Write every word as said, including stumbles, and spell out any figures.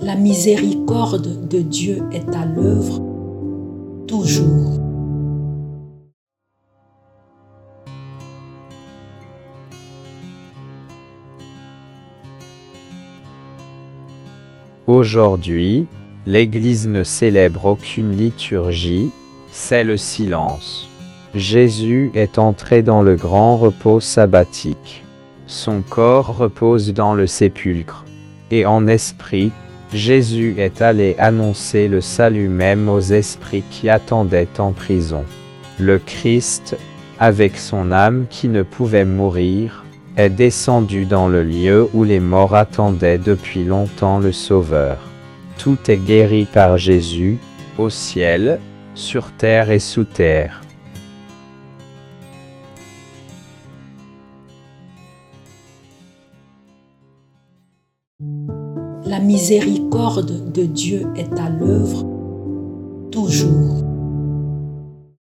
La miséricorde de Dieu est à l'œuvre toujours. Aujourd'hui, l'Église ne célèbre aucune liturgie, c'est le silence. Jésus est entré dans le grand repos sabbatique. Son corps repose dans le sépulcre. Et en esprit, Jésus est allé annoncer le salut même aux esprits qui attendaient en prison. Le Christ, avec son âme qui ne pouvait mourir, est descendu dans le lieu où les morts attendaient depuis longtemps le Sauveur. Tout est guéri par Jésus, au ciel, sur terre et sous terre. La miséricorde de Dieu est à l'œuvre toujours.